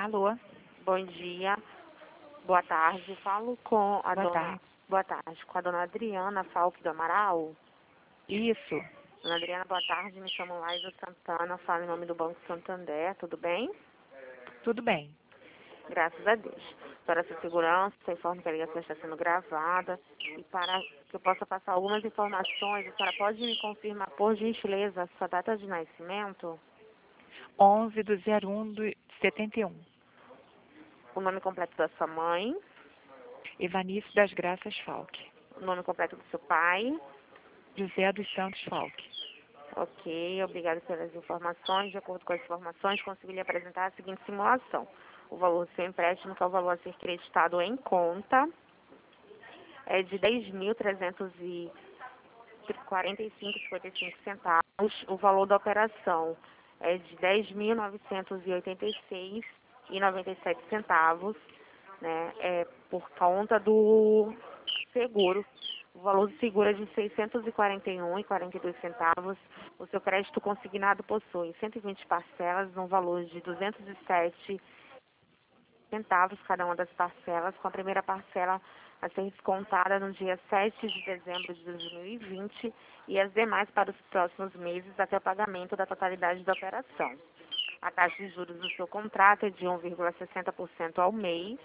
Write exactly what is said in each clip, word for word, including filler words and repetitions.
Alô? Bom dia, boa tarde. Falo com a Boa dona. tarde. Boa tarde, com a dona Adriana Falque do Amaral. Isso. Dona Adriana, boa tarde. Me chamo Laísa Santana, falo em nome do Banco Santander. Tudo bem? Tudo bem. Graças a Deus. Para a sua segurança, informo que a ligação está sendo gravada e para que eu possa passar algumas informações, a senhora pode me confirmar, por gentileza, a sua data de nascimento, onze do zero um do setenta e um. o nome completo da sua mãe, Evanice das Graças Falque. o nome completo do seu pai. José dos Santos Falque. Ok, obrigada pelas informações. De acordo com as informações, consegui lhe apresentar a seguinte simulação. O valor do seu empréstimo, que é o valor a ser creditado em conta, é de dez mil trezentos e quarenta e cinco vírgula cinquenta e cinco centavos. O valor da operação é de dez mil novecentos e oitenta e seis vírgula noventa e sete centavos, né? É por conta do seguro. O valor do seguro é de seiscentos e quarenta e um vírgula quarenta e dois centavos. O seu crédito consignado possui cento e vinte parcelas no valor de duzentos e sete centavos cada uma das parcelas, com a primeira parcela a ser descontada no dia sete de dezembro de dois mil e vinte e as demais para os próximos meses até o pagamento da totalidade da operação. A taxa de juros do seu contrato é de um vírgula sessenta por cento ao mês.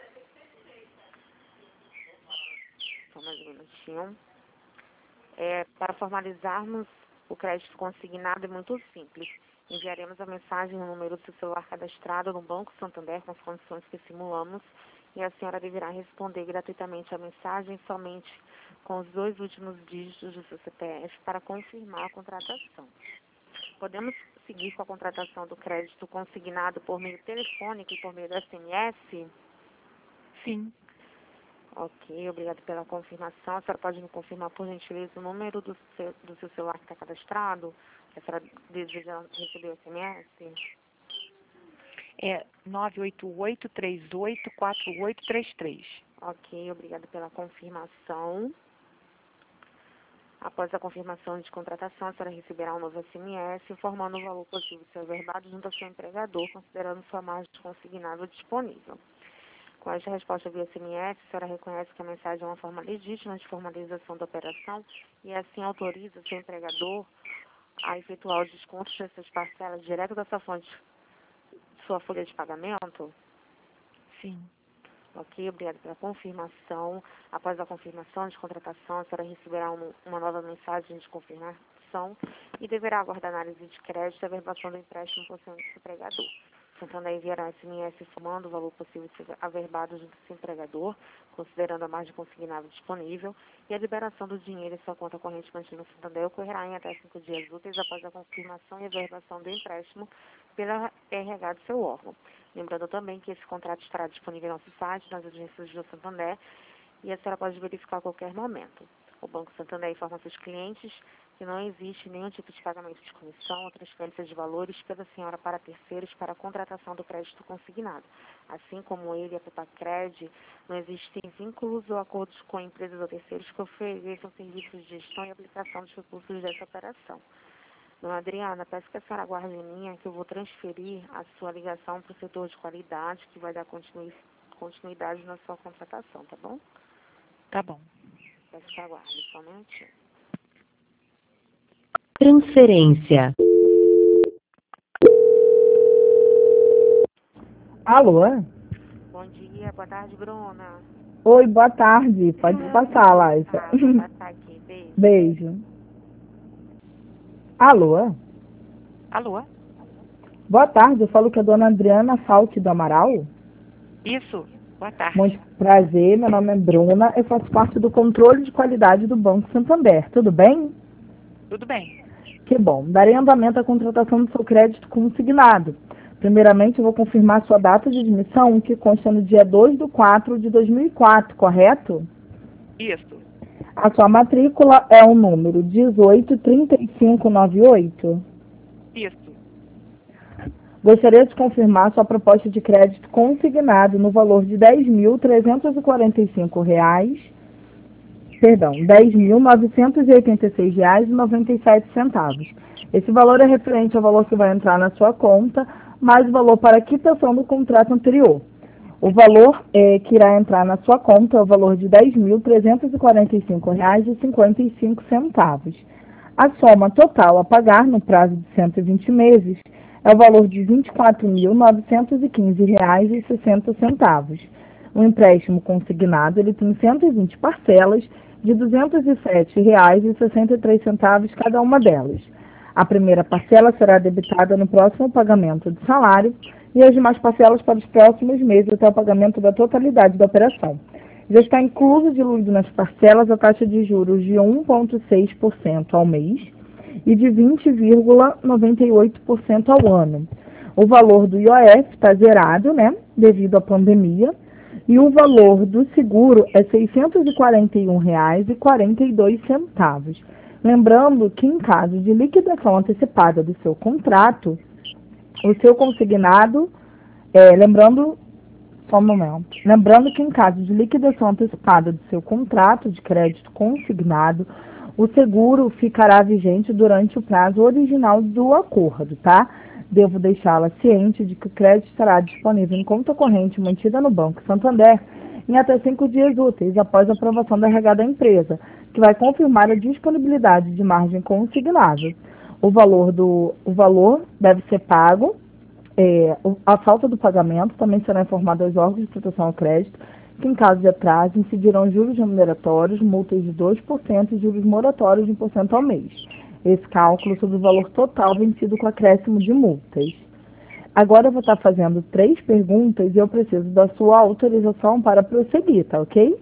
Só mais um minutinho. É, para formalizarmos o crédito consignado é muito simples. Enviaremos a mensagem no número do seu celular cadastrado no Banco Santander com as condições que simulamos e a senhora deverá responder gratuitamente a mensagem somente com os dois últimos dígitos do seu C P F para confirmar a contratação. Podemos seguir com a contratação do crédito consignado por meio telefônico e por meio do S M S? Sim. Ok, obrigado pela confirmação. A senhora pode me confirmar, por gentileza, o número do seu, do seu celular que está cadastrado? A senhora deseja receber o S M S? É nove oito oito, três oito, quatro oito três três. Ok, obrigado pela confirmação. Após a confirmação de contratação, a senhora receberá um novo S M S informando o valor possível de ser averbado junto ao seu empregador, considerando sua margem consignável disponível. Com esta resposta via S M S, a senhora reconhece que a mensagem é uma forma legítima de formalização da operação e assim autoriza o seu empregador a efetuar o desconto dessas parcelas direto da sua fonte, sua folha de pagamento? Sim. Ok, obrigada pela confirmação. Após a confirmação de contratação, a senhora receberá um, uma nova mensagem de confirmação e deverá aguardar análise de crédito e averbação do empréstimo por seu empregador. Santander enviará S M S informando o valor possível de ser averbado junto ao seu empregador, considerando a margem consignável disponível, e a liberação do dinheiro em sua conta corrente mantida no Santander ocorrerá em até cinco dias úteis após a confirmação e averbação do empréstimo pela R H do seu órgão. Lembrando também que esse contrato estará disponível no nosso site, nas agências do Santander, e a senhora pode verificar a qualquer momento. O Banco Santander informa seus clientes que não existe nenhum tipo de pagamento de comissão ou transferência de valores pela senhora para terceiros para a contratação do crédito consignado. Assim como ele e a Pepacred, não existem vínculos ou acordos com empresas ou terceiros que ofereçam serviços de gestão e aplicação dos recursos dessa operação. Dona Adriana, peço que a senhora aguarde em linha que eu vou transferir a sua ligação para o setor de qualidade, que vai dar continui- continuidade na sua contratação, tá bom? Tá bom. Peço que aguarde somente. Transferência. Alô? Bom dia, boa tarde, Bruna. Oi, boa tarde. Pode passar, Laísa. Tá, vou passar aqui, beijo. Beijo. Alô? Alô? Boa tarde, eu falo com a dona Adriana Falque do Amaral. Isso. Boa tarde. Muito prazer, meu nome é Bruna, eu faço parte do controle de qualidade do Banco Santander. Tudo bem? Tudo bem. Que bom. Darei andamento à contratação do seu crédito consignado. Primeiramente, eu vou confirmar sua data de admissão, que consta no dia dois de quatro de dois mil e quatro, correto? Isso. A sua matrícula é o número dezoito, trinta e cinco, noventa e oito. Isso. Gostaria de confirmar sua proposta de crédito consignado no valor de dez mil trezentos e quarenta e cinco reais, perdão, dez mil novecentos e oitenta e seis reais e noventa e sete centavos. Esse valor é referente ao valor que vai entrar na sua conta mais o valor para quitação do contrato anterior. O valor é, que irá entrar na sua conta é o valor de dez mil trezentos e quarenta e cinco reais e cinquenta e cinco centavos. A soma total a pagar no prazo de cento e vinte meses é o valor de vinte e quatro mil novecentos e quinze reais e sessenta centavos. O empréstimo consignado ele tem cento e vinte parcelas de duzentos e sete reais e sessenta e três centavos cada uma delas. A primeira parcela será debitada no próximo pagamento de salário e as demais parcelas para os próximos meses até o pagamento da totalidade da operação. Já está incluso diluído nas parcelas a taxa de juros de um vírgula seis por cento ao mês e de vinte vírgula noventa e oito por cento ao ano. O valor do I O F está zerado, né, devido à pandemia, e o valor do seguro é seiscentos e quarenta e um reais e quarenta e dois centavos. Lembrando que em caso de liquidação antecipada do seu contrato, o seu consignado, é, lembrando, só um momento, lembrando que em caso de liquidação antecipada do seu contrato de crédito consignado, o seguro ficará vigente durante o prazo original do acordo, tá? Devo deixá-la ciente de que o crédito estará disponível em conta corrente mantida no Banco Santander em até cinco dias úteis após a aprovação da R H da empresa, que vai confirmar a disponibilidade de margem consignável. O valor, do, o valor deve ser pago, é, a falta do pagamento também será informada aos órgãos de proteção ao crédito, que em caso de atraso incidirão juros remuneratórios, multas de dois por cento e juros moratórios de um por cento ao mês. Esse cálculo sobre o valor total vencido com acréscimo de multas. Agora eu vou estar fazendo três perguntas e eu preciso da sua autorização para prosseguir, tá ok?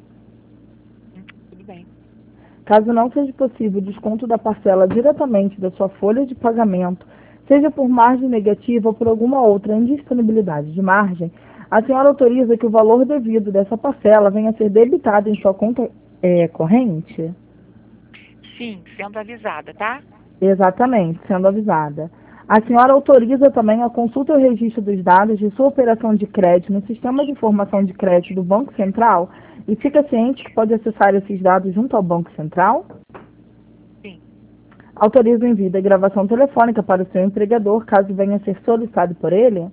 Tudo bem. Caso não seja possível o desconto da parcela diretamente da sua folha de pagamento, seja por margem negativa ou por alguma outra indisponibilidade de margem, a senhora autoriza que o valor devido dessa parcela venha a ser debitado em sua conta é, corrente? Sim, sendo avisada, tá? Exatamente, sendo avisada. A senhora autoriza também a consulta e o registro dos dados de sua operação de crédito no Sistema de Informação de Crédito do Banco Central e fica ciente que pode acessar esses dados junto ao Banco Central? Sim. Autoriza o envio da gravação telefônica para o seu empregador, caso venha a ser solicitado por ele?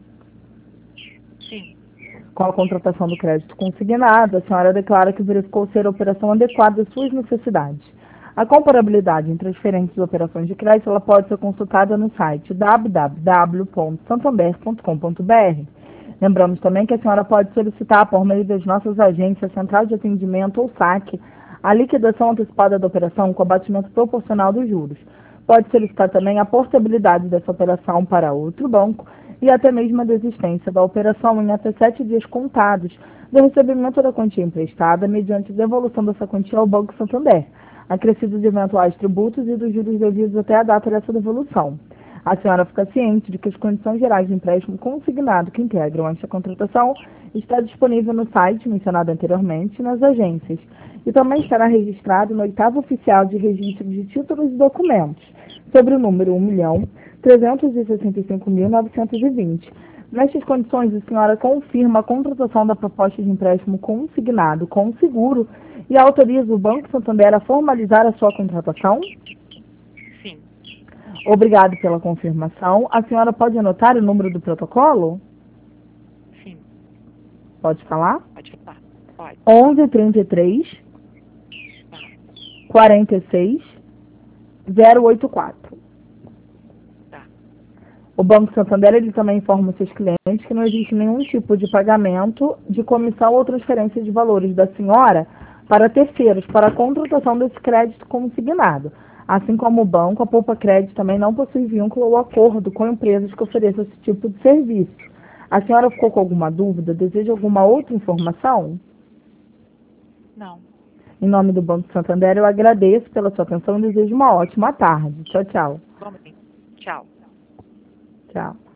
Sim. Com a contratação do crédito consignado, a senhora declara que verificou ser a operação adequada às suas necessidades. A comparabilidade entre as diferentes operações de crédito ela pode ser consultada no site w w w ponto santander ponto com ponto b r. Lembramos também que a senhora pode solicitar, por meio das nossas agências, Central de Atendimento ou S A C, a liquidação antecipada da operação com abatimento proporcional dos juros. Pode solicitar também a portabilidade dessa operação para outro banco e até mesmo a desistência da operação em até sete dias contados do recebimento da quantia emprestada mediante devolução dessa quantia ao Banco Santander, acrescido de eventuais tributos e dos juros devidos até a data dessa devolução. A senhora fica ciente de que as condições gerais de empréstimo consignado que integram esta contratação está disponível no site mencionado anteriormente e nas agências, e também estará registrado no oitavo oficial de registro de títulos e documentos, sobre o número um milhão trezentos e sessenta e cinco mil novecentos e vinte. Nestas condições, a senhora confirma a contratação da proposta de empréstimo consignado com seguro e autoriza o Banco Santander a formalizar a sua contratação? Sim. Obrigado pela confirmação. A senhora pode anotar o número do protocolo? Sim. Pode falar? Pode falar. Pode. onze, trinta e três, Tá. quarenta e seis, zero oito quatro. Tá. O Banco Santander ele também informa os seus clientes que não existe nenhum tipo de pagamento de comissão ou transferência de valores da senhora para terceiros para a contratação desse crédito consignado. Assim como o banco, a Poupa Crédito também não possui vínculo ou acordo com empresas que ofereçam esse tipo de serviço. A senhora ficou com alguma dúvida? Deseja alguma outra informação? Não. Em nome do Banco Santander, eu agradeço pela sua atenção e desejo uma ótima tarde. Tchau, tchau. Vamos bem. Tchau. Tchau.